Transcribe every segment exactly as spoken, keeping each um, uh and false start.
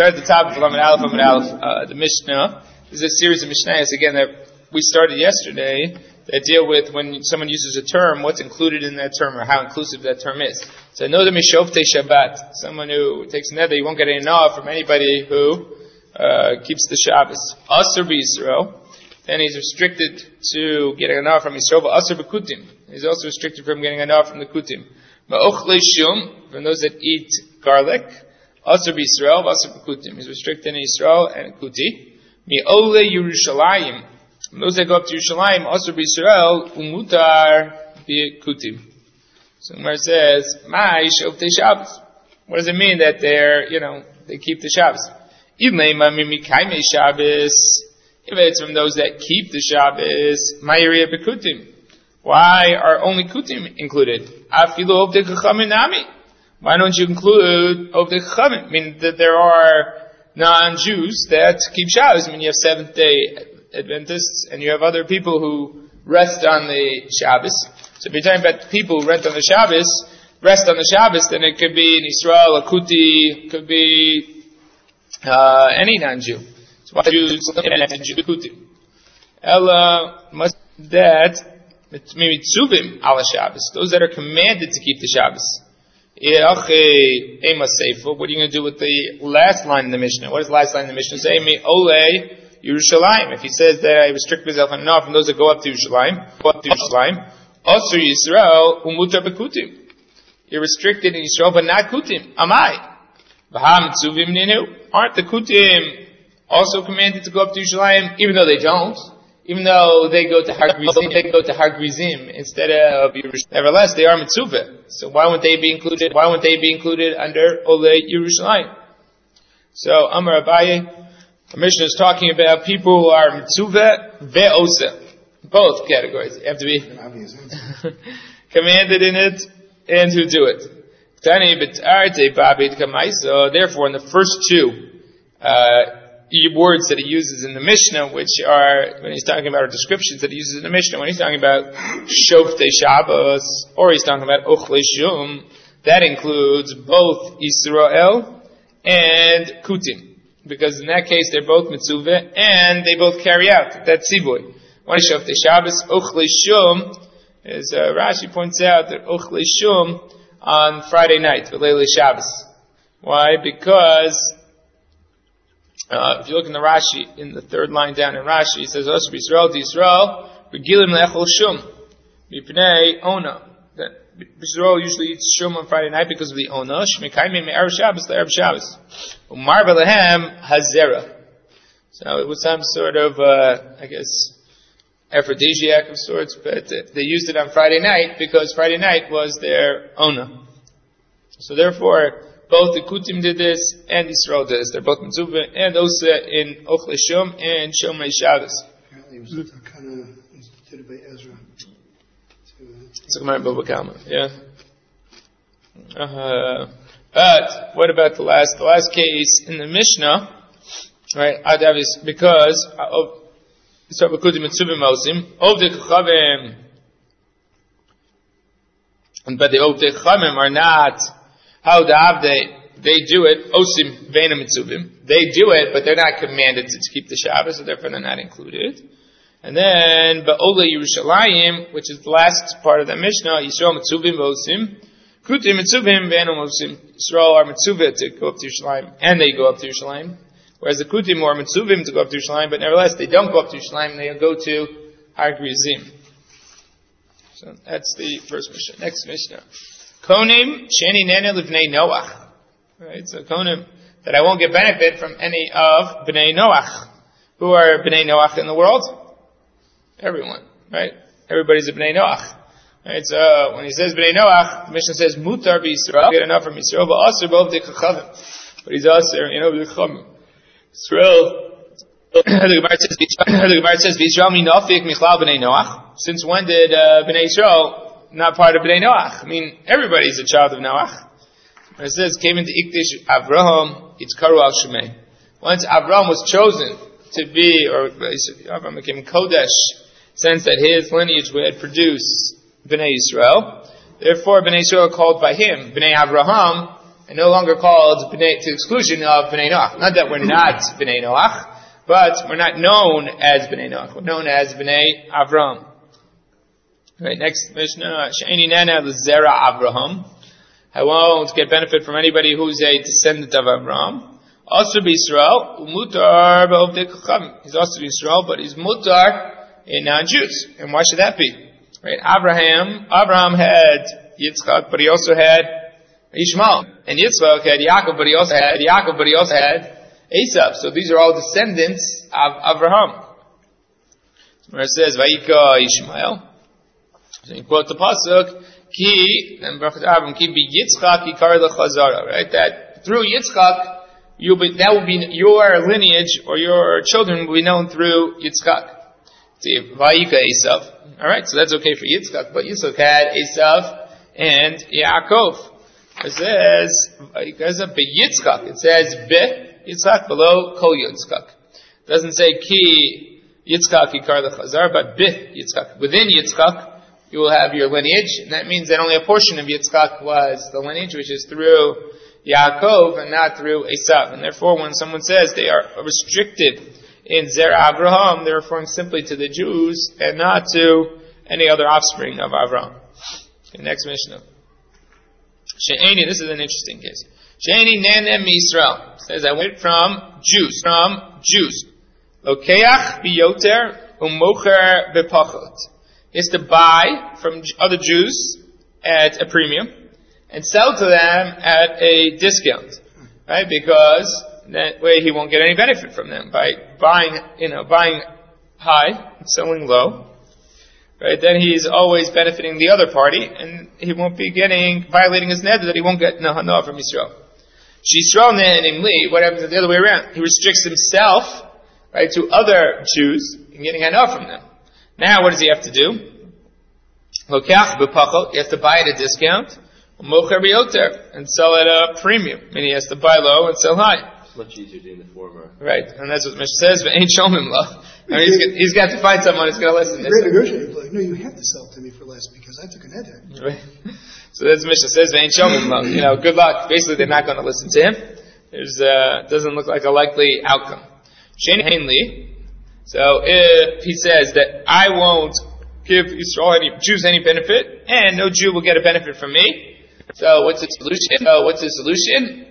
start at the top of Lamed Aleph, Lamed Aleph, uh, the Mishnah. This is a series of Mishnayos, again, that we started yesterday, that deal with when someone uses a term, what's included in that term, or how inclusive that term is. So, no the Mishofte Shabbat, someone who takes nether, you won't get any naw from anybody who uh, keeps the Shabbos. Asur b'Yisrael, then he's restricted to getting a naw from Yisrael, but Asur b'Kutim, he's also restricted from getting a naw from the Kutim. Ma'ochle Shum, from those that eat garlic, Asur b'Yisrael, Asur b'Kutim. He's restricted in Yisrael and Kuti. Mi'ole Yerushalayim. Those that go up to Yerushalayim, Asur b'Yisrael, Umutar b'Kutim. So Gemara says, Mai Shovtei Shabbos. What does it mean that they're, you know, they keep the Shabbos? Idlei Mamimi Kaimei Shabbos. If it's from those that keep the Shabbos, Ma'iriya b'Kutim. Why are only Kutim included? Afilu Ovdei Chachamim Nami. Why don't you include Ovdei Chachamim? I mean, that there are non-Jews that keep Shabbos. I mean, you have Seventh-day Adventists, and you have other people who rest on the Shabbos. So if you're talking about people who rest on the Shabbos, rest on the Shabbos, then it could be in Israel, a Kuti, could be uh, any non-Jew. So why Jews and Kuti? Ella must that mitzuvim ala Shabbos. Those that are commanded to keep the Shabbos. What are you going to do with the last line in the Mishnah? What does the last line in the Mishnah say? Mi ole Yerushalayim. If he says that I restrict myself enough from those that go up to Yerushalayim, go up to Yerushalayim, Asur Yisrael umutar b'Kutim. You're restricted in Yisrael, but not Kutim. Amai. V'ha mitzuvim ninu. Aren't the Kutim also commanded to go up to Yerushalayim, even though they don't? Even though they go to Har Grizim, they go to Har Grizim instead of Yerushalayim. Nevertheless, they are mitzuvah. So why wouldn't they be included? Why wouldn't they be included under Ole Yerushalayim? So Amar Abaye, the Mishnah is talking about people who are mitzuvah ve'osa. Both categories. You have to be commanded in it and who do it. Therefore, in the first two uh, words that he uses in the Mishnah, which are, when he's talking about, or descriptions that he uses in the Mishnah, when he's talking about Shoftei Shabbos, or he's talking about Ochle Shum, that includes both Yisrael and Kutim. Because in that case, they're both mitzuvah, and they both carry out that tzivoy. One is Shoftei Shabbos, Ochle Shum, as uh, Rashi points out, that Ochle Shum on Friday night, V'leilei Shabbos. Why? Because Uh, if you look in the Rashi, in the third line down in Rashi, it says, Asur b'Yisrael d'Yisrael, Regilim le'echol shum, mipnei ona. That Yisrael usually eats shum on Friday night because of the ona, shmekaimim me'erev Shabbos le'erev Shabbos. Umar v'lehem hazera. So it was some sort of, uh, I guess, aphrodisiac of sorts, but uh, they used it on Friday night because Friday night was their ona. So therefore, both the Kutim did this, and Yisrael did this. They're both mitzuvah and Osa in Ochle Shum and Shomrei Shabbos. Apparently it was kind of instituted by Ezra. It's a Gemara Bava Kama, yeah. Uh, but, what about the last, the last case in the Mishnah, right, Adavis, because, Yisrael Kutim mitzuvah mosim, Ovdei Chachamim, but the Ovdei Chachamim are not, how they they do it, osim veina mitzuvim. They do it, but they're not commanded to keep the Shabbos, so therefore they're not included. And then ba'ole Yerushalayim, which is the last part of the Mishnah, Yisrael mitzuvim osim, kutim mitzuvim veina osim. Yisrael are mitzuvah to go up to Yerushalayim, and they go up to Yerushalayim. Whereas the kutim are mitzuvim to go up to Yerushalayim, but nevertheless they don't go up to Yerushalayim; they go to Har Grizim. So that's the first Mishnah. Next Mishnah. Konim sheni nene livnei Noach. Right, so konim, that I won't get benefit from any of bnei Noach. Who are bnei Noach in the world? Everyone, right? Everybody's a bnei Noach. Right, so when he says bnei Noach, the Mishnah says mutar b'Yisrael, get enough from Yisrael, but asur b'ovdei chachamim. But he's asur, you know, b'ovdei chachamim. Yisrael, the Gemara says, v'Yisrael minafik michlal bnei Noach. Since when did uh, bnei Yisrael not part of Bnei Noach? I mean, everybody's a child of Noach. When it says, came into Ikdish Avraham, it's Karu al Shemei. Once Avraham was chosen to be, or Avraham became Kodesh, sense that his lineage would produce Bnei Yisrael. Therefore, Bnei Yisrael are called by him, Bnei Avraham, and no longer called B'nai, to the exclusion of B'nai Noach. Not that we're not B'nai Noach, but we're not known as B'nai Noach. We're known as B'nai Avram. Right, next Mishnah, She'eni Nana L'Zera Avraham. I won't get benefit from anybody who's a descendant of Avram. Also B'Yisrael, Umutar B'Ovdei Kochavim. He's also B'Yisrael, but he's Mutar in non-Jews. And why should that be? Right, Abraham, Abraham had Yitzchak, but he also had Ishmael. And Yitzchak had Yaakov, but he also had Yaakov, but he also had Esav. So these are all descendants of Abraham. Where it says, Vayika Ishmael. So you quote the pasuk, Ki, and Baruch Abraham, Ki bi Yitzchak Yikar L'Chazara, right? That through Yitzchak, you'll be, that will be your lineage, or your children will be known through Yitzchak. Vayika Esav. Alright, so that's okay for Yitzchak, but Yitzchak had Esav and Yaakov. It says, Yitzchak. It says, Be Yitzchak below Kol Yitzchak. It doesn't say Ki Yitzchak Yikar L'Chazar, but Be Yitzchak. Within Yitzchak, you will have your lineage, and that means that only a portion of Yitzchak was the lineage, which is through Yaakov and not through Esav. And therefore, when someone says they are restricted in Zera Avraham, they're referring simply to the Jews and not to any other offspring of Avraham. Okay, next Mishnah. She'eni, this is an interesting case. She'eni nenem Yisrael. Says, I went from Jews, from Jews. Lokeach biyoter umocher bepachot. He has to buy from other Jews at a premium and sell to them at a discount, right? Because that way he won't get any benefit from them by buying, you know, buying high and selling low, right? Then he's always benefiting the other party, and he won't be getting violating his neder that he won't get no hana from Yisrael. Sh'Yisrael ne'enim li. What happens the other way around? He restricts himself, right, to other Jews and getting hana from them. Now, what does he have to do? Lokach b'pachot. He has to buy at a discount. Mocher b'yoter, and sell at a premium. Meaning he has to buy low and sell high. It's much easier doing the former. Right, and that's what Mishnah says. But ain't shomim lo. I mean, he's, got, he's got to find someone who's going to listen. Great negotiator. Like, no, you have to sell to me for less because I took a neder. Right. So that's Mishnah says. Ain't shomim lo. You know, good luck. Basically, they're not going to listen to him. There's uh, doesn't look like a likely outcome. Shein Hainli. So if he says that I won't give Israel any Jews any benefit, and no Jew will get a benefit from me, so what's the solution? So what's the solution?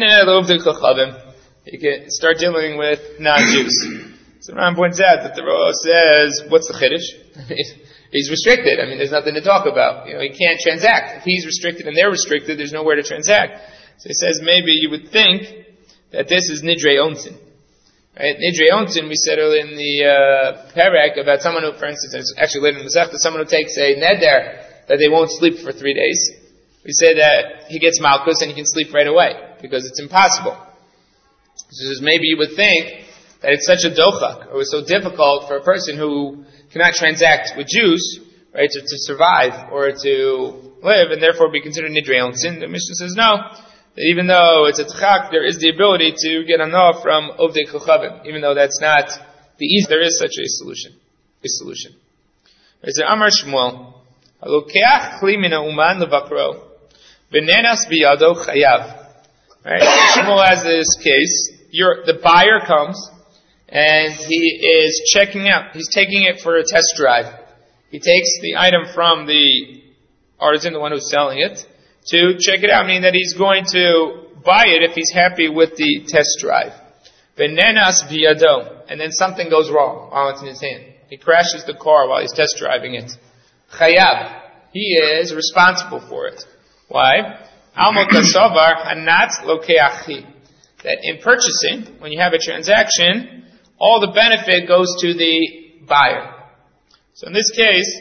You can start dealing with non-Jews. So Ram points out that the Rosh says, what's the chiddush? He's restricted. I mean, there's nothing to talk about. You know, he can't transact. If he's restricted and they're restricted, there's nowhere to transact. So he says maybe you would think that this is Nidrei Onsin. Right? Nidrei Onsin, we said earlier in the uh, parak about someone who, for instance, it's actually later in the Masechta, someone who takes a neder that they won't sleep for three days. We say that he gets malchus and he can sleep right away because it's impossible. So maybe you would think that it's such a dochak, or it's so difficult for a person who cannot transact with Jews, right, to, to survive or to live, and therefore be considered nidrei onsin. The Mishnah says no. That even though it's a tchak, there is the ability to get anah from ovdei kochavim. Even though that's not the easy, there is such a solution. A solution. It's an Amar Shmuel. Halokeach kli mina uman levakro, v'nenas biyado chayav. Right? Shmuel has this case. You're, the buyer comes and he is checking out. He's taking it for a test drive. He takes the item from the artisan, the one who's selling it, to check it out, meaning that he's going to buy it if he's happy with the test drive. V'nenas biyado, and then something goes wrong while it's in his hand. He crashes the car while he's test driving it. Chayav, he is responsible for it. Why? Almo kasavar hanat lokeachi. That in purchasing, when you have a transaction, all the benefit goes to the buyer. So in this case,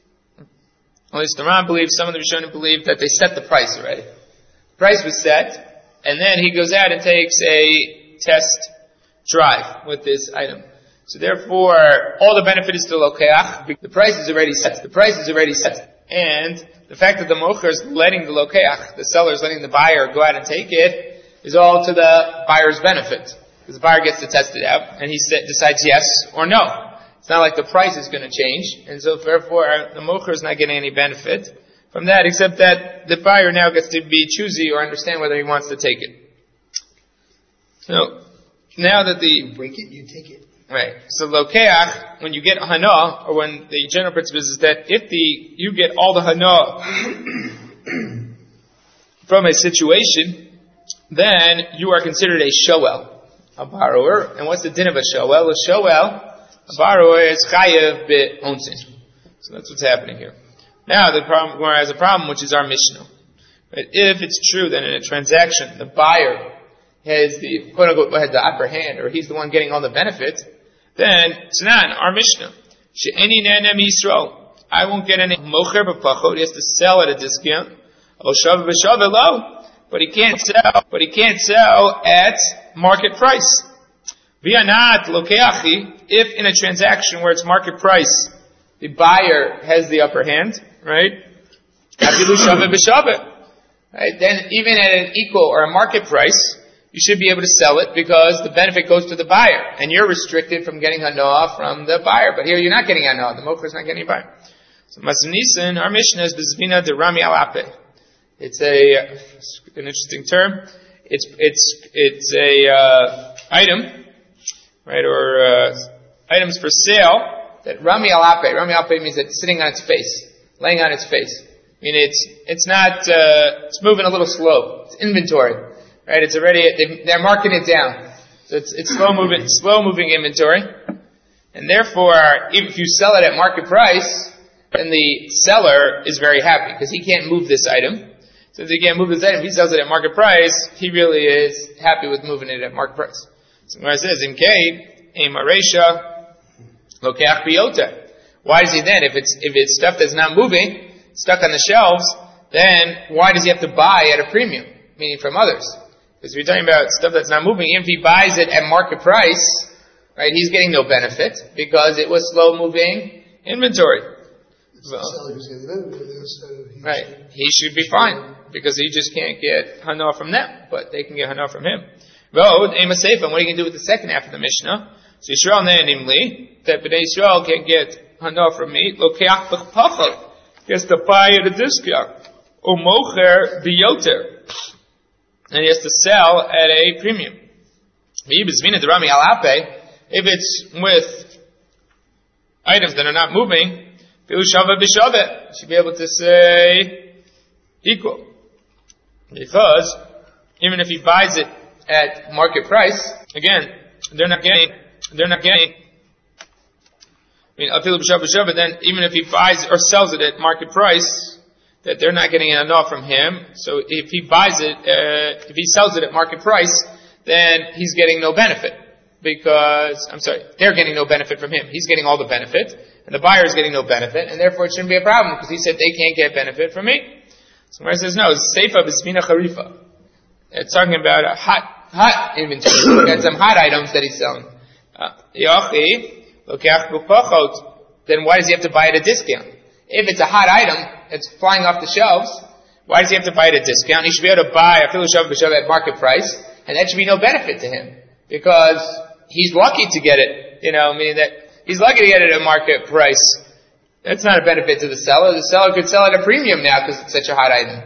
at least the Ram believes, some of the Rishonim believe that they set the price already. The price was set, and then he goes out and takes a test drive with this item. So therefore, all the benefit is to lokeach. The price is already set. The price is already set. And the fact that the mocher is letting the lokeach, the seller is letting the buyer go out and take it, is all to the buyer's benefit. Because the buyer gets to test it out, and he decides yes or no. It's not like the price is going to change, and so therefore the mocher is not getting any benefit from that, except that the buyer now gets to be choosy or understand whether he wants to take it. So, now that the... You break it, you take it. Right. So lokeach, when you get hana, or when the general principle is that if the you get all the hana from a situation, then you are considered a shoel, a borrower. And what's the din of a shoel? A shoel, a borrower is chayev be'onsin. So that's what's happening here. Now the problem, Gemara has a problem, which is our Mishnah. Right? If it's true that in a transaction the buyer has the quote unquote has the upper hand, or he's the one getting all the benefit, then it's not our Mishnah. She'eni ne'enem Yisrael. I won't get any mocher b'pachot. He has to sell at a discount. O shav b'shav lo. But he can't sell. But he can't sell at market price. V'yanat lokeachi. If in a transaction where it's market price, the buyer has the upper hand, right? Afilu shav b'shav. Right? Then even at an equal or a market price, you should be able to sell it because the benefit goes to the buyer. And you're restricted from getting hana from the buyer. But here you're not getting hana. The mocher is not getting a buyer. So Masanisan, our Mishnah is Bezvina de Rami Alape. It's a, an interesting term. It's, it's, it's a, uh, item, right, or, uh, items for sale that Rami Alape, Rami Alape means that it's sitting on its face, laying on its face. I mean, it's, it's not, uh, it's moving a little slow. It's inventory. Right, it's already, they're marking it down. So it's, it's slow moving, slow moving inventory. And therefore, if you sell it at market price, then the seller is very happy because he can't move this item. So if he can't move this item, if he sells it at market price, he really is happy with moving it at market price. So when it says, in K, Maresha, Lokeach Biyota. Why does he then, if it's, if it's stuff that's not moving, stuck on the shelves, then why does he have to buy at a premium? Meaning from others. Because we're talking about stuff that's not moving. If he buys it at market price, right, he's getting no benefit because it was slow moving inventory. So, right. He should be fine because he just can't get hana from them, but they can get hana from him. Road, Ema Seifan, what are you going to do with the second half of the Mishnah? So Yisrael namely, that B'nai Yisrael can get hana from me, Lokeach b'chpachot, gets to buy at a discount, or mocher b'yoter. And he has to sell at a premium. If it's with items that are not moving, you should be able to say equal. Because even if he buys it at market price, again, they're not getting, they're not getting, I mean, then even if he buys or sells it at market price, that they're not getting enough from him. So if he buys it, uh, if he sells it at market price, then he's getting no benefit. Because, I'm sorry, they're getting no benefit from him. He's getting all the benefit, and the buyer is getting no benefit, and therefore it shouldn't be a problem, because he said they can't get benefit from me. So where it says no, it's Seifa B'Zmina Charifa. It's talking about a hot, hot inventory. He's got some hot items that he's selling. Yochi, Lokeach B'Pachot, then why does he have to buy at a discount? If it's a hot item, it's flying off the shelves, why does he have to buy it at a discount? He should be able to buy a filu shav b'shav at market price, and that should be no benefit to him. Because he's lucky to get it, you know, meaning that he's lucky to get it at market price. That's not a benefit to the seller. The seller could sell at a premium now because it's such a hot item.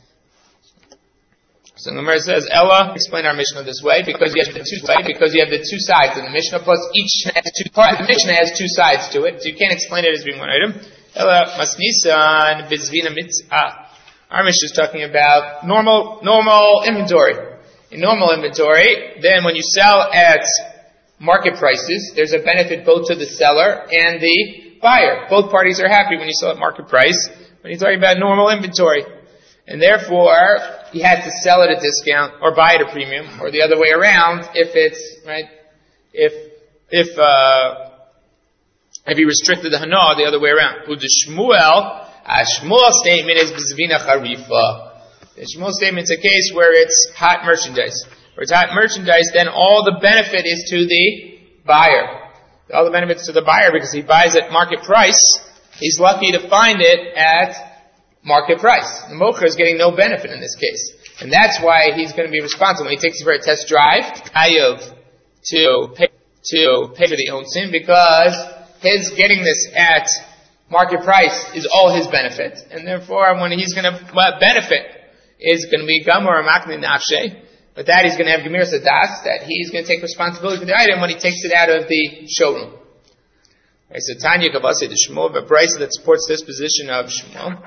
So the Gemara says, Ella, explain our Mishnah this way, because you have the two, because you have the two sides of the Mishnah, plus each has two parts. The Mishnah has two sides to it, so you can't explain it as being one item. Ella Masnisan Bizvina Mitzah. Our Mishnah is talking about normal, normal inventory. In normal inventory, then when you sell at market prices, there's a benefit both to the seller and the buyer. Both parties are happy when you sell at market price. When you're talking about normal inventory. And therefore, he has to sell at a discount or buy at a premium, or the other way around if it's, right, if, if, uh, if he restricted the hana the other way around. With the Shmuel, a Shmuel statement is B'Zvina Charifa. The Shmuel statement is a case where it's hot merchandise. Where it's hot merchandise, then all the benefit is to the buyer. All the benefits to the buyer because he buys at market price. He's lucky to find it at market price. The mocher is getting no benefit in this case. And that's why he's going to be responsible when he takes it for a test drive, Ayov, to pay, to pay for the onsin, because his getting this at market price is all his benefit, and therefore when he's going to well, benefit is going to be gamor makni nafshe, but that he's going to have gemir sadas, that he's going to take responsibility for the item when he takes it out of the showroom. Right, so Tanya Kabasi the Shmuel, a brisa that supports this position of Shmuel.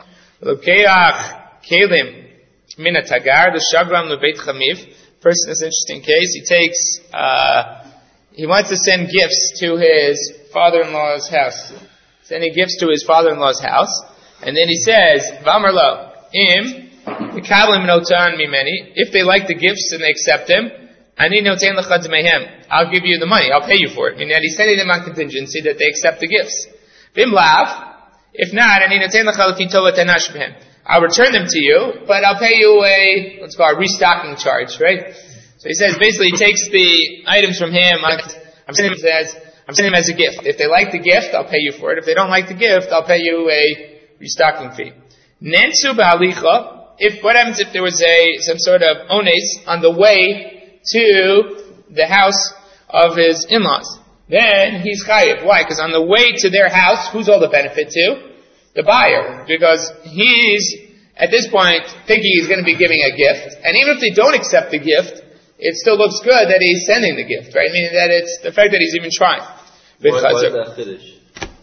Lokeach kelim mina tagar the shagram lebeit chamiv. First, in this interesting case, he takes, uh, he wants to send gifts to his father-in-law's house. Sending gifts to his father-in-law's house, and then he says, Vamar lo, im, v'kablim notan mimeni, if they like the gifts and they accept him, ani noten l'chad mehem, I'll give you the money, I'll pay you for it. Meaning that he's sending them on contingency that they accept the gifts. Vim lav, if not, ani noten l'chad l'fi tova tenash mehem, I'll return them to you, but I'll pay you a, what's called a restocking charge, right? So he says, basically he takes the items from him, I'm sending him, says, I'm sending them as a gift. If they like the gift, I'll pay you for it. If they don't like the gift, I'll pay you a restocking fee. Nensu ba'alicha, if, what happens if there was a, some sort of ones on the way to the house of his in-laws? Then he's chayiv. Why? Because on the way to their house, who's all the benefit to? The buyer. Because he's, at this point, thinking he's going to be giving a gift. And even if they don't accept the gift, it still looks good that he's sending the gift, right? Meaning that it's the fact that he's even trying. Why, why is that chiddush?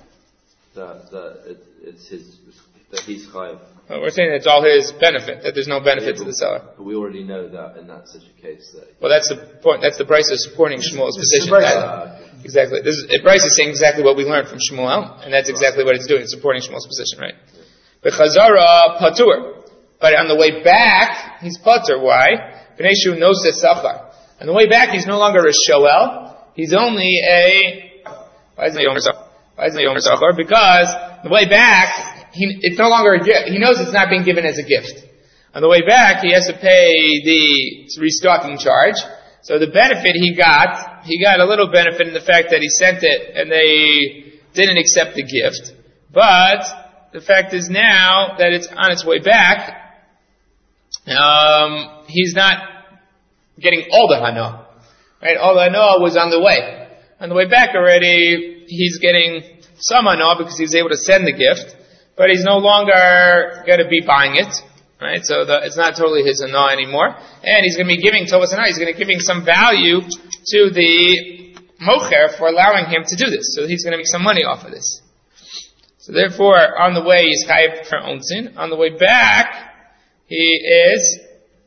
That, that it, it's his, that he's chayiv. Well, we're saying it's all his benefit, that there's no benefit yeah, but, to the seller. But we already know that in that such a case. That well, that's the point. That's the price of supporting Shmuel's position. That, okay. Exactly. This is, Bryce is saying exactly what we learned from Shmuel, and that's exactly what it's doing. It's supporting Shmuel's position, right? But Chazara patur. But on the way back, he's patur. Why? V'neishu noseh sachar. On the way back, he's no longer a shoel. He's only a. Why isn't he Omer Sachar? Why isn't he Omer Sachar? Because on the way back, he, it's no longer a gift. He knows it's not being given as a gift. On the way back, he has to pay the restocking charge. So the benefit he got, he got a little benefit in the fact that he sent it and they didn't accept the gift. But the fact is now that it's on its way back, um, he's not getting all the hana. Right? All the hana was on the way. On the way back already, he's getting some hana because he was able to send the gift, but he's no longer going to be buying it, right? So the, it's not totally his hana anymore, and he's going to be giving tovas hana. He's going to be giving some value to the mocher for allowing him to do this. So he's going to make some money off of this. So therefore, on the way he's chayiv for onsin. On the way back, he is.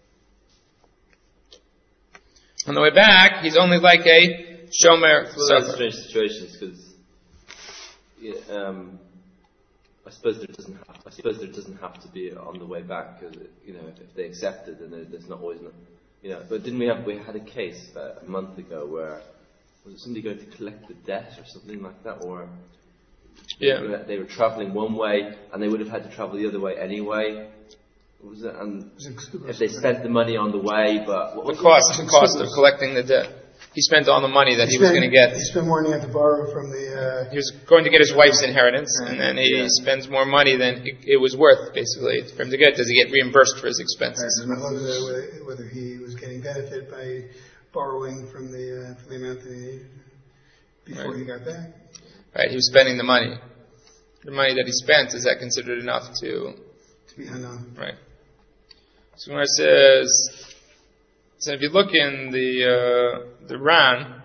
On the way back, he's only like a shomer. Well, that's strange situations because yeah, um, I suppose there doesn't. Have, I suppose there doesn't have to be on the way back because you know if they accept it, then there's not always no, you know. But didn't we have we had a case about a month ago where was it somebody going to collect the debt or something like that, or yeah, they were, they were traveling one way and they would have had to travel the other way anyway. What was it? And if they spent the money on the way, but what was the cost, the cost of collecting the debt. He spent all the money that he, he spent, was going to get. He spent more than he had to borrow from the... Uh, he was going to get his wife's inheritance, and then he yeah. spends more money than it, it was worth, basically, for him to get. Does he get reimbursed for his expenses? Right, whether, whether he was getting benefit by borrowing from the uh, from the amount that he needed before right. he got back. Right, he was spending the money. The money that he spent, is that considered enough to... To be unknown. Right. So when it says... So if you look in the uh, the Ran,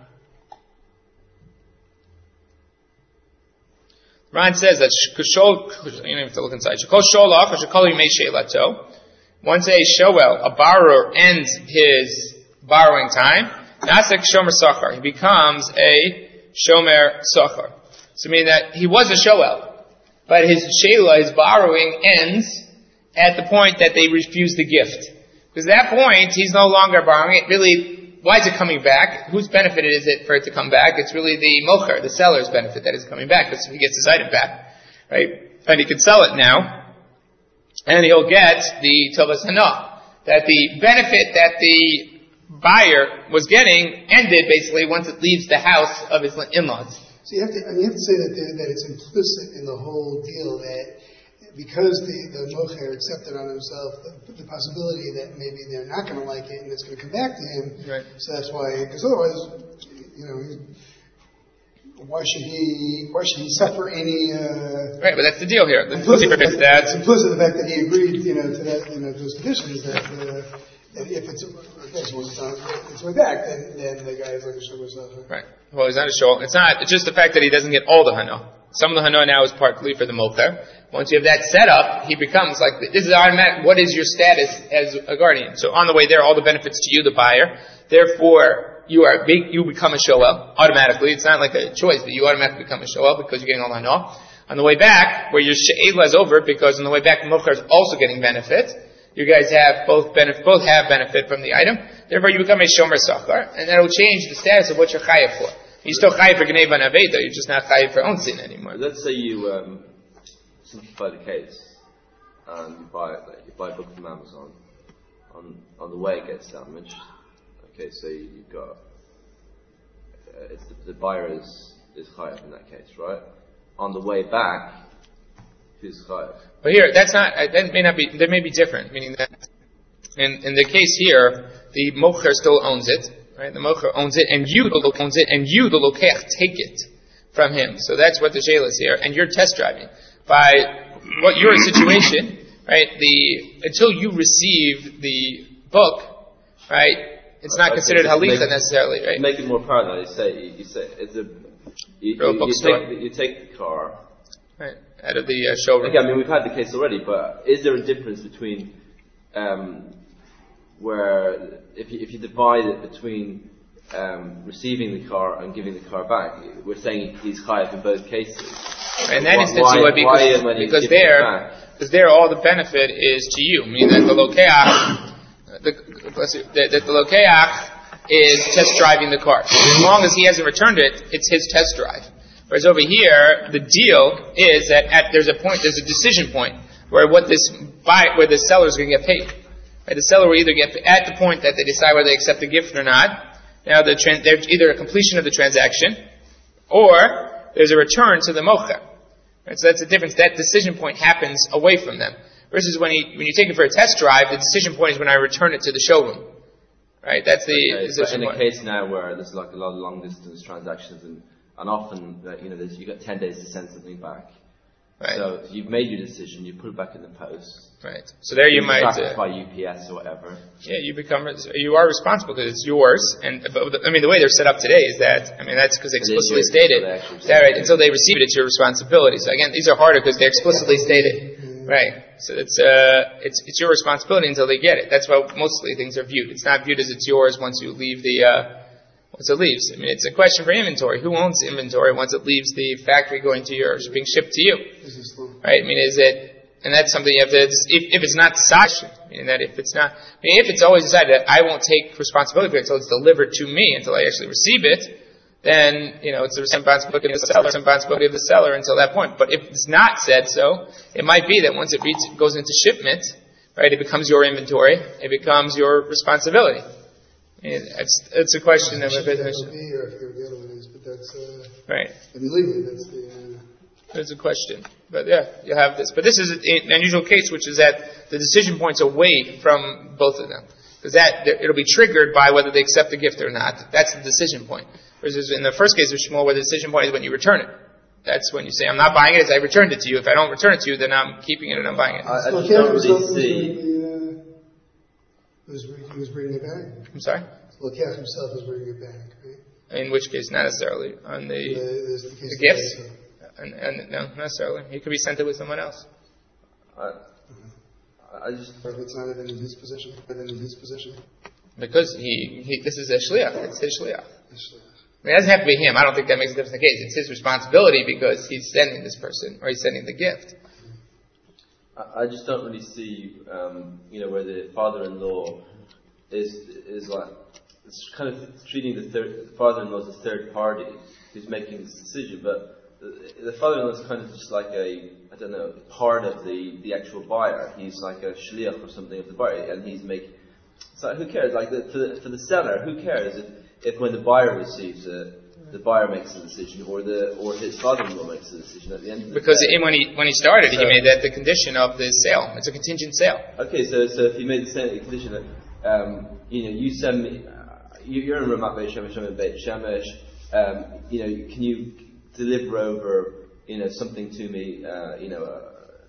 Ran says that shkol, you don't have to look inside. Shkol sholach or shkol yimei sheilato. Once a shoel, a borrower, ends his borrowing time, nasek shomer sachar. He becomes a shomer sachar. So meaning that he was a shoel, but his sheila, his borrowing, ends at the point that they refuse the gift. Because at that point, he's no longer borrowing it. Really, why is it coming back? Whose benefit is it for it to come back? It's really the mocher, the seller's benefit that is coming back, because he gets his item back, right? And he can sell it now, and he'll get the tovas hana. That the benefit that the buyer was getting ended, basically, once it leaves the house of his in-laws. So you have to, I mean, you have to say that, that it's implicit in the whole deal that because the, the mocher accepted on himself the, the possibility that maybe they're not going to like it and it's going to come back to him. Right. So that's why, because otherwise, you know, why should he? Why should he suffer any? Uh, right, but that's the deal here. The implicit, that, it's implicit the fact that he agreed, you know, to that, you know, to those conditions. That, uh, that if it's okay, so it's, on, it's way back, then, then the guy is like a shomer suffer. Right. Well, he's not a shomer. It's not. It's just the fact that he doesn't get all the hana. Some of the hana now is partly for the mocher. Once you have that set up, he becomes like this is automatic. What is your status as a guardian? So on the way there, all the benefits to you, the buyer. Therefore, you are you become a shoel automatically. It's not like a choice, but you automatically become a shoel because you're getting all the hana. On the way back, where your she'ela is over, because on the way back, the mocher is also getting benefit. You guys have both benefit, both have benefit from the item. Therefore, you become a shomer sachar, and that will change the status of what you're chayav for. You're still chayav for gneva and aveda. You're just not chayav for onsin anymore. Let's say you um, simplify the case, and you buy like, you buy a book from Amazon. On on the way, it gets damaged. Okay, so you've got uh, it's the, the buyer is is chayav in that case, right? On the way back, who's chayav? But here, that's not. That may not be. That may be different. Meaning that in in the case here, the mocher still owns it, right? The mocher owns it, and you the owns it, and you the lokeach take it from him. So that's what the shayla is here, and you're test driving by what your situation, right? The until you receive the book, right? It's not considered halitza necessarily, right? Make it more parallel. You say, you say, it's a, you, you, you, take the, you take the car, right, out of the uh, showroom. Again, I mean, we've had the case already, but is there a difference between, um, where if you, if you divide it between um, receiving the car and giving the car back, we're saying he's chayav in both cases. Right, in that instance, why, because, why because there, because there, all the benefit is to you, meaning that the lokeach. The, that the, the lokeach is test driving the car. So as long as he hasn't returned it, it's his test drive. Whereas over here, the deal is that at, there's a point, there's a decision point where what this buy, where the seller is going to get paid. Right? The seller will either get at the point that they decide whether they accept the gift or not. Now the trans, there's either a completion of the transaction or there's a return to the mocher. Right? So that's the difference. That decision point happens away from them. Versus when, he, when you take it for a test drive, the decision point is when I return it to the showroom. Right? That's the okay, decision but in point. a case now where there's like a lot of long distance transactions and, and often, uh, you know, there's, you've got ten days to send something back. Right. So you've made your decision, you put it back in the post. Right. So there you, you might uh, by U P S or whatever. Yeah, you become you are responsible because it's yours. And but, I mean, the way they're set up today is that I mean that's because they explicitly stated that right until they receive it, it's your responsibility. So again, these are harder because they're explicitly stated. Right. So it's uh it's it's your responsibility until they get it. That's how mostly things are viewed. It's not viewed as it's yours once you leave the uh once it leaves. I mean, it's a question for inventory. Who owns inventory once it leaves the factory going to your being shipped to you? Right? I mean, is it, and that's something you have to, if, if it's not sash, meaning that if it's not, I mean, if it's always decided that I won't take responsibility for it until it's delivered to me, until I actually receive it, then, you know, it's the responsibility of the seller, responsibility of the seller until that point. But if it's not said so, it might be that once it reads, goes into shipment, right, it becomes your inventory, it becomes your responsibility. It's, it's a question of a business. Right. I mean, legally, that's the. Uh... It's a question, but yeah, you have this. But this is an unusual case, which is that the decision point's away from both of them, because that it'll be triggered by whether they accept the gift or not. That's the decision point. Versus in the first case of Shmuel, where the decision point is when you return it. That's when you say, "I'm not buying it as I returned it to you." If I don't return it to you, then I'm keeping it and I'm buying it. I, I just don't really see. Who's, he was bringing it back? I'm sorry? Lokeach himself was bringing it back, right? In which case, not necessarily. On the, the, the, the gifts? And, and, no, not necessarily. He could be sent it with someone else. I, I just... Or if it's not even in his position, not in his position. Because he, he this is a shliach. It's his shliach. I mean, it doesn't have to be him. I don't think that makes a difference in the case. It's his responsibility because he's sending this person, or he's sending the gift. I just don't really see, um, you know, where the father-in-law is is like it's kind of treating the, third, the father-in-law as a third party who's making this decision, but the, the father-in-law is kind of just like a I don't know part of the, the actual buyer. He's like a shliach or something of the buyer, and he's making. So who cares? Like the, for the for the seller, who cares if, if when the buyer receives it, the buyer makes the decision, or the or his father-in-law makes the decision at the end of the because day. Because when he when he started, so, he made that the condition of the sale. It's a contingent sale. Okay, so so if he made the same condition that um, you know you send me, uh, you, you're in Ramat Beit Shemesh, I'm in Beit Shemesh. um, you know, can you deliver over, you know, something to me, uh, you know, uh,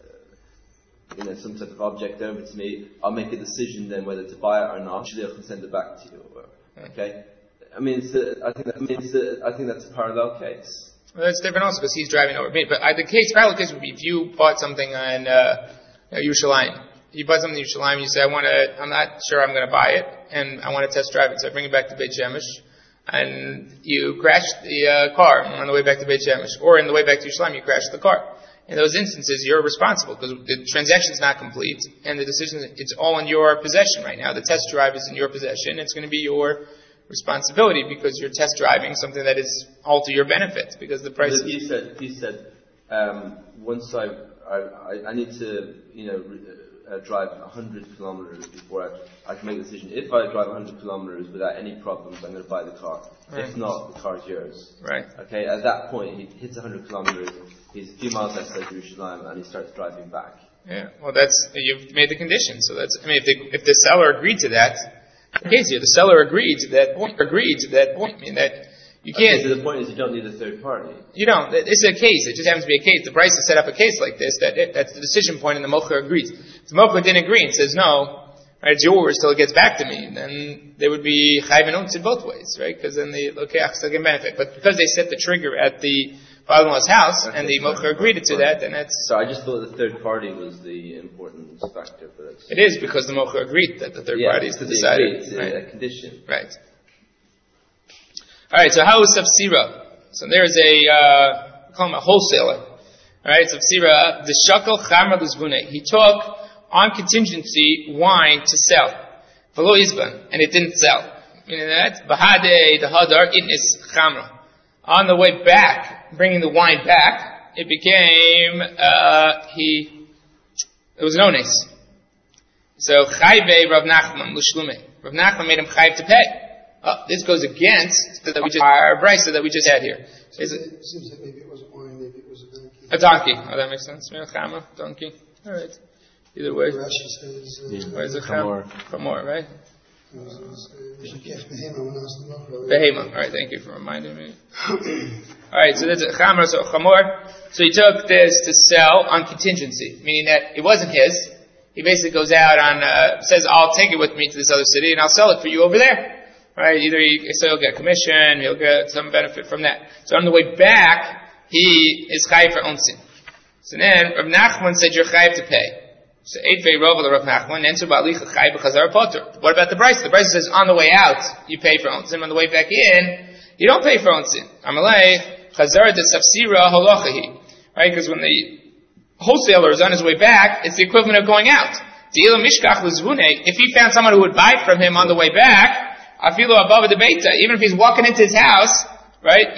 you know, some type of object over to me? I'll make a decision then whether to buy it or not. Shliach can send it back to you. Okay. I mean, it's a, I think that, I mean, it's a, I think that's a parallel case. Well, that's different also because he's driving over me. But uh, the case, parallel case would be if you bought something on uh, Yerushalayim. You bought something in Yerushalayim, you say, I want to, I'm not sure I'm going to buy it, and I want to test drive it. So I bring it back to Beit Shemesh, and you crash the uh, car on the way back to Beit Shemesh. Or in the way back to Yerushalayim, you crash the car. In those instances, you're responsible because the transaction is not complete, and the decision, it's all in your possession right now. The test drive is in your possession. It's going to be your responsibility because you're test driving something that is all to your benefit because the price. He said, he said, um, once I, I, I need to, you know, uh, drive one hundred kilometers before I, I can make a decision. If I drive one hundred kilometers without any problems, I'm going to buy the car. Right. If not, the car is yours. Right. Okay. At that point, he hits one hundred kilometers. He's a few miles outside Jerusalem, and he starts driving back. Yeah. Well, that's you've made the condition. So that's. I mean, if the if the seller agreed to that. Okay, so the seller agreed to that point. Agreed to that point. I mean that you can't. Okay, so the point is you don't need a third party. You don't. It's a case. It just happens to be a case. The price has set up a case like this. That it, that's the decision point, and the mocher agrees. If the mocher didn't agree and says no, right, it's yours till it gets back to me. Then there would be chayv and untzid both ways, right? Because then the lokeach still get benefit. But because they set the trigger at the father-in-law's house, okay, and the mocher agreed to that, then that's... So I just thought the third party was the important factor for this. It is, because the mocher agreed that the third yeah, party is to decide it. It's right. a condition. Right. Alright, so how is Safsira? So there's a, uh, we call him a wholesaler. Alright, Safsira, the shakel chamar l'zvunei. He took, on contingency, wine to sell. V'lo izban, and it didn't sell. Meaning that, bahadei, the hadar, itnis chamra. On the way back, bringing the wine back, it became, uh, he, it was an ones. So, chayve Rav Nachman, l'shlume. Rav Nachman made him chayv to pay. Oh, this goes against the, we just, our brisa that we just had here. So it, it seems like maybe it wasn't wine, maybe it was a donkey. A donkey. Oh, that makes sense. Chama, donkey. Alright. Either way. Rashi says, uh, yeah. Where's the chamor? Chamor, right? Behema. Alright, thank you for reminding me. Alright, so that's a chamor, so chamor. So he took this to sell on contingency, meaning that it wasn't his. He basically goes out on, uh, says, I'll take it with me to this other city and I'll sell it for you over there. Right? Either he, so he'll get commission, he'll get some benefit from that. So on the way back, he is chayiv for onsin. So then, Rav Nachman said, you're chayiv to pay. So Eidvei Rov Rav Nachman, Nensu Ba'alicha chayiv b'chazar potter. What about the brisa? The brisa says, on the way out, you pay for onsin. On the way back in, you don't pay for onsin. Amalei, chazar de safsira halachahi. Right? Because when the wholesaler is on his way back, it's the equivalent of going out. De'ila mishkach l'zvunei. If he found someone who would buy from him on the way back, Afilo above the beta, even if he's walking into his house, right?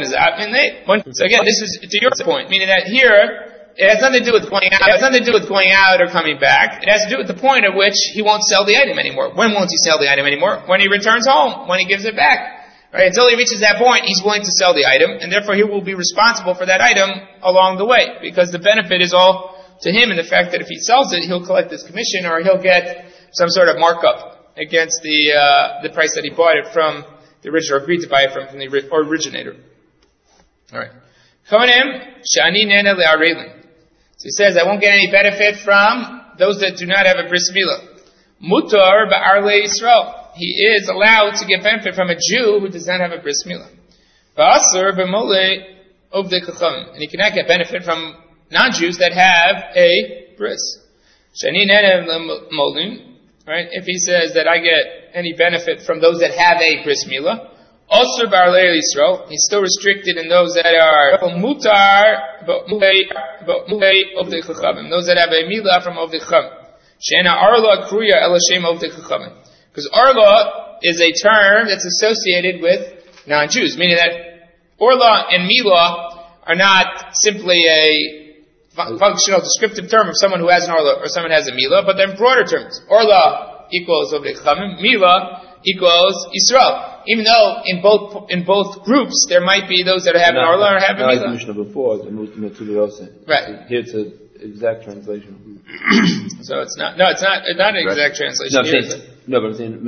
So again, this is to your point, meaning that here, it has nothing to do with going out, it has nothing to do with going out or coming back. It has to do with the point at which he won't sell the item anymore. When won't he sell the item anymore? When he returns home, when he gives it back. Right? Until he reaches that point, he's willing to sell the item, and therefore he will be responsible for that item along the way, because the benefit is all to him in the fact that if he sells it, he'll collect his commission or he'll get some sort of markup against the uh, the price that he bought it from the original, or agreed to buy it from, from the originator. Alright. Konim shani nena le'arelin. So he says, I won't get any benefit from those that do not have a bris milah. Mutar ba'arle Yisrael. He is allowed to get benefit from a Jew who does not have a bris milah. Ba'asar b'mole ovdei chachamim. And he cannot get benefit from non-Jews that have a bris. Shani nena le'molin. Right? If he says that I get any benefit from those that have a bris milah, also b'arlei Yisrael, he's still restricted in those that are mutar, but mulei ovdei chachamim, those that have a milah from ovdei chachamim. She'ena arla kruya el Hashem ovdei chachamim, because arla is a term that's associated with non-Jews, meaning that orla and milah are not simply a functional descriptive term of someone who has an orla or someone has a milah, but they're broader terms. Orla equals ovdei chachamim, milah equals Yisrael. Even though in both in both groups there might be those that have an orla or have a milah. Like the before, the right. Here it's an exact translation. So it's not. No, it's not. It's not an exact right. translation. No, saying, no, but I'm saying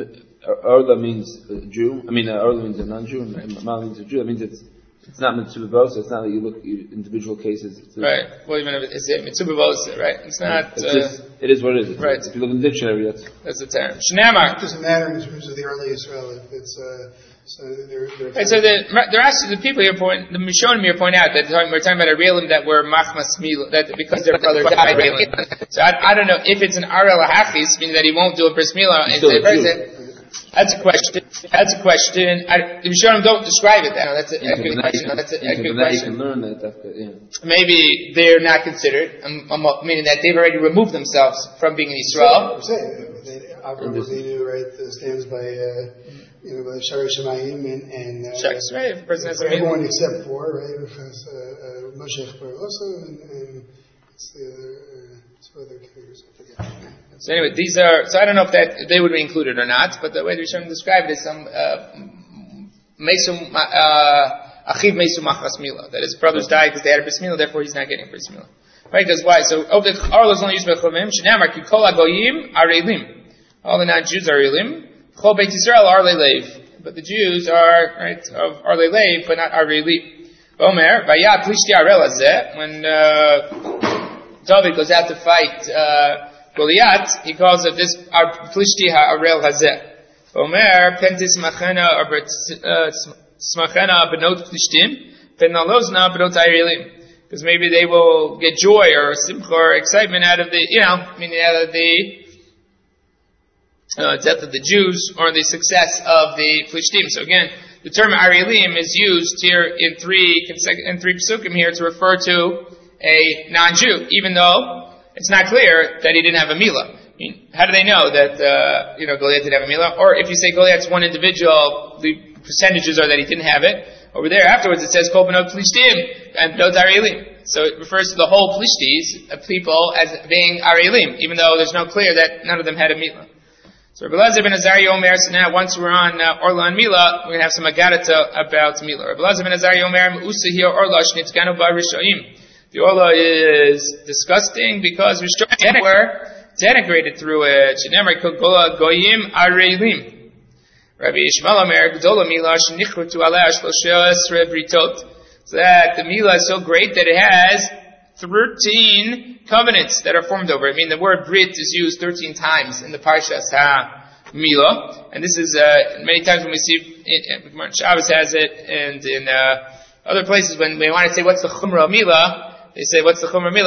Orla means a Jew. I mean, uh, Orla means a non-Jew, and Mal means a Jew. That means it's it's not mitzvah bosa. It's not that you look at individual cases. It's right. Well, even if it's mitzvah bosa, right? It's not. It's uh, just, it is what it is. Right. If you look in the dictionary, that's that's the term. Shnamar. It doesn't matter in terms of the early Israel if it's. Uh, So they're, they're right, so the, they're asking the people here point, the Mishonim here point out that we're talking about a Relim that were Machmas Mila, that because their brother died Relim. So I, I don't know if it's an Arel Hachis, meaning that he won't do a Bris Mila in the present. That's a question. That's a question. I, the Mishonim don't describe it. No, that's a, a good question. No, that's a, a good question. You can learn that. After, yeah. Maybe they're not considered, um, um, meaning that they've already removed themselves from being in Israel. I'm saying, Avram Avinu, right, stands by. Uh, You know, by Shari Shemayim and, and uh, Checks, right? If a person has a everyone except for, right? Because uh, uh, Moshe also, and, and it's the other, uh, it's other characters. I forget. So anyway, these are. So I don't know if that if they would be included or not, but the way the Rishon described it is some mesum achiv mesum machas mila, that his brothers died because they had a bris mila, therefore he's not getting a bris mila. Right? Because why? So oh, the arla is only used by chovim. Shnamar ki kol hagoyim arelim. All the non-Jews are elim. Chol Beit Yisrael are leilev, but the Jews are right of are leilev, but not are leilev. Omer vayat plishti arel hazeh. When uh, David goes out to fight uh, Goliath, he calls it this plishti arel hazeh. Omer pentis machena or smachena benot plishtim penalozna benot arelim. Because maybe they will get joy or simcha or excitement out of the, you know, meaning out of the. Uh, death of the Jews or the success of the Plishtim. So again, the term Arelim is used here in three in three psukim here to refer to a non-Jew, even though it's not clear that he didn't have a milah. I mean, how do they know that uh, you know Goliath didn't have a milah? Or if you say Goliath's one individual, the percentages are that he didn't have it. Over there, afterwards, it says Kol Benot Plishtim and Benot Arelim. So it refers to the whole Plishtis of people as being Arelim, even though there's no clear that none of them had a milah. So Rabbi Elazar ben Azariah Omer, so now once we're on uh, Orla and Mila, we're going to have some agadata about Mila. Rabbi Elazar ben Azariah Omer, Usa here Orla, Shnitzganu ba Rishoim. The Orla is disgusting because Rishoim were denigrated through it. Shenemar Kogola Goyim Arelim. Rabbi Yishmael Omer, Gdola Mila, Shnichrutu Aleh Shlosha Esre Britot. So that the Mila is so great that it has thirteen covenants that are formed over it. I mean, the word Brit is used thirteen times in the Parshas Ha-Mila. And this is, uh, many times when we see, in, in, Shabbos has it, and in, uh, other places when we want to say, what's the Chumrah Mila? They say, what's the Chumrah Mila?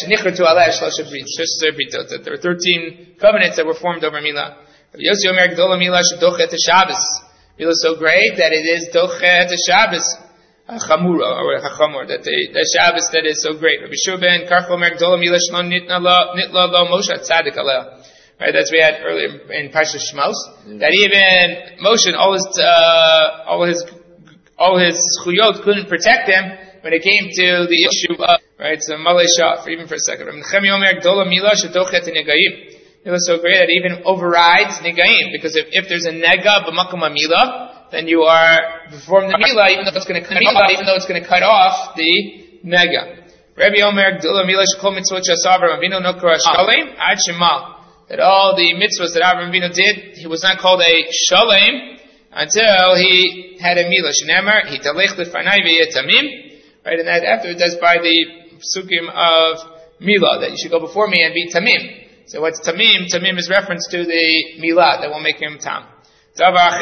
That there are thirteen covenants that were formed over Mila. Yossi Omer Gdola Mila Shedochet HaShabbos. Mila is so great that it is Dochet HaShabbos. Chamura, or Hachamur, that the, the Shabbos that is so great. Rabbi Shua ben Karchel Mer Gdola Mila Shlon Nitla Lo Moshe Tzadik Aleh. Right, that's we had earlier in Parshas Shmos. Yeah. That even Moshe, all his, uh, all his, all his chuyot couldn't protect him when it came to the issue of, right, so Malay Shah, for even for a second. Rabbi Nechemi Omer Gdola Mila Shedochet Negayim. It was so great that it even overrides Negayim, because if, if there's a Nega b'makom Mila, then you are performing the milah, even though it's going to cut off, even though it's going to cut off the nega. Rabbi Omer Gdula Milah Shekol Mitzvot Shasar Avraham Avinu Nokra Shalem Ad Shema. That all the mitzvahs that Avraham Avinu did, he was not called a Shalem until he had a milah. Shneimar Hitalech Lefanai V'Yetamim. Right, and that after that's by the psukim of milah, that you should go before me and be tamim. So what's tamim? Tamim is reference to the milah that will make him tam. Without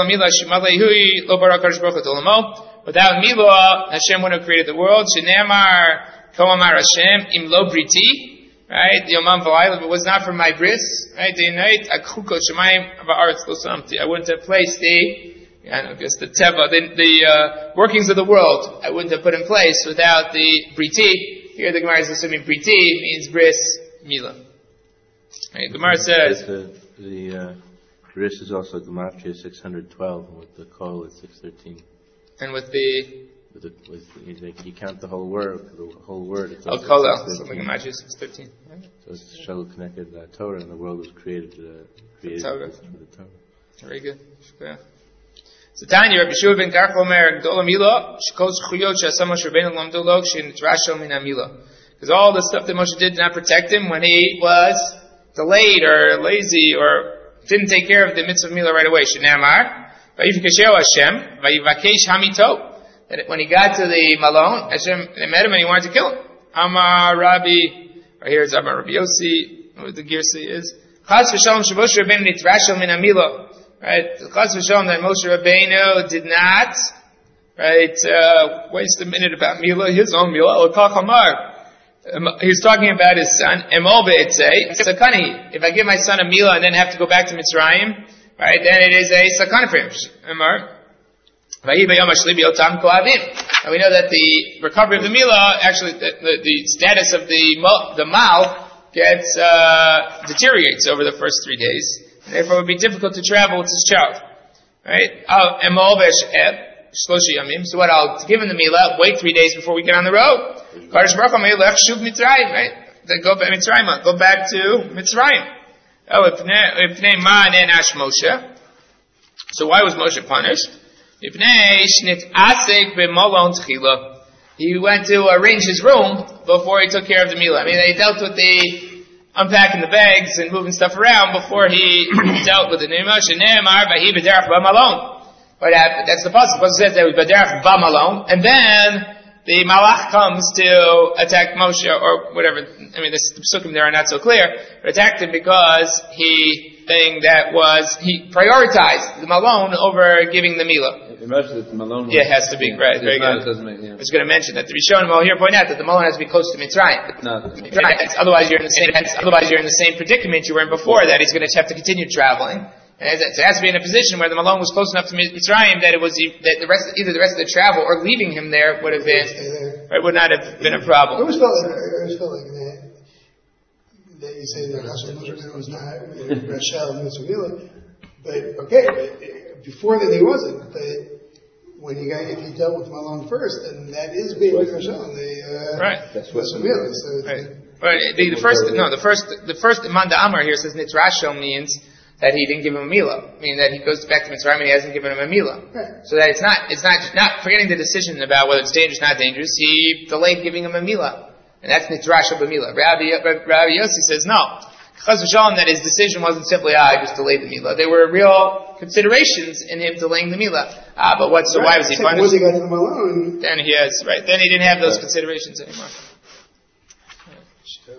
milah, Hashem wouldn't have created the world. Shenemar Koamar Hashem Im Lo Briti. Right? Yomam V'Layla. If it was not for my bris, right? Day and night, Akhuko Shemayim V'Aretz Lo Samti. I wouldn't have placed the, I guess the teva, the, the uh, workings of the world. I wouldn't have put in place without the Briti. Here the Gemara is assuming Briti means bris milah. Right? The Gemara says the, the uh, bris is also Gematria six hundred twelve, and with the kol it's six thirteen. And with the With the, with, you, you count the whole word, the whole word. It's oh, kol, so the Gematria is six thirteen. Right? So it's Shalu connected to uh, Torah, and the world was created uh, created Torah. through the Torah. Very good. Yeah. So Tanya, Rabbi Shua ben Karchel Omer Gdola Mila Shekol Zchuyot She'asa Moshe Rabbeinu Lamdo Lo She'nitrashel Min HaMila. Because all the stuff that Moshe did did not protect him when he was delayed or lazy or didn't take care of the mitzvah of Milah right away. Shenamar, Vayivkasheu Hashem, Vayivakesh Hamito. That when he got to the Malon, Hashem met him and he wanted to kill him. Amar Rabbi, right here is Amar Rabbi Yossi, what the Girsi is. Chas v'shalom Moshe Rabbeinu nitrashel min Milah. Right, Chas v'shalom that Moshe Rabbeinu did not, right, uh, waste a minute about Milah, his own Milah. L'kach Amar. He's talking about his son, Emol be'etzei, sakani. If I give my son a Milah and then have to go back to Mitzrayim, right, then it is a sakana for him. Amar. And we know that the recovery of the Milah, actually, the, the, the status of the the Mal gets, uh, deteriorates over the first three days. And therefore it would be difficult to travel with his child. Right? So what, I'll give him the Milah, wait three days before we get on the road. Right? Then go back to Mitzrayim. Go back to Mitzrayim. Oh, so why was Moshe punished? He went to arrange his room before he took care of the Milah. I mean, they dealt with the unpacking the bags and moving stuff around before he dealt with it. What happened? That's the pasuk. The pasuk says that it was Baderach Bamalon, and then the Malach comes to attack Moshe, or whatever. I mean, the psukim there are not so clear, but attacked him because he thing that was he prioritized the Malon over giving the Milah. Imagine that the Malon. Yeah, it has to be right. Very good. Make, yeah. I was going to mention that the Rishonim will here point out that the Malon has to be close to Mitzrayim. No, otherwise, you're in the same. Otherwise, you're in the same predicament you were in before. That he's going to have to continue traveling. And so it has to be in a position where the Malon was close enough to Mitzrayim that it was that the rest, either the rest of the travel or leaving him there would have been, right, would not have been a problem. I always felt like, I always felt like that, that you say that Hashem was not Rachel Mitzvah, but okay, but before that he wasn't. But when you got, if you dealt with Malon first, then that is being Rachel. They uh, right. That's what's really so. Right. Right. The, the first, no, the first, the first Manda Amar here says Nitrashel means that he didn't give him a Milah, meaning that he goes back to Mitzrayim and he hasn't given him a Milah. Right. So that it's not, it's not, not forgetting the decision about whether it's dangerous or not dangerous, he delayed giving him a Milah. And that's Nitrash of a Milah. Rabbi, Rabbi Yossi says no. Chaz v'shalom, that his decision wasn't simply, ah, I just delayed the Milah. There were real considerations in him delaying the Milah. Ah, but what, so right. why was he punished? Once he got to the Malon, then he has, right, then he didn't have those considerations anymore.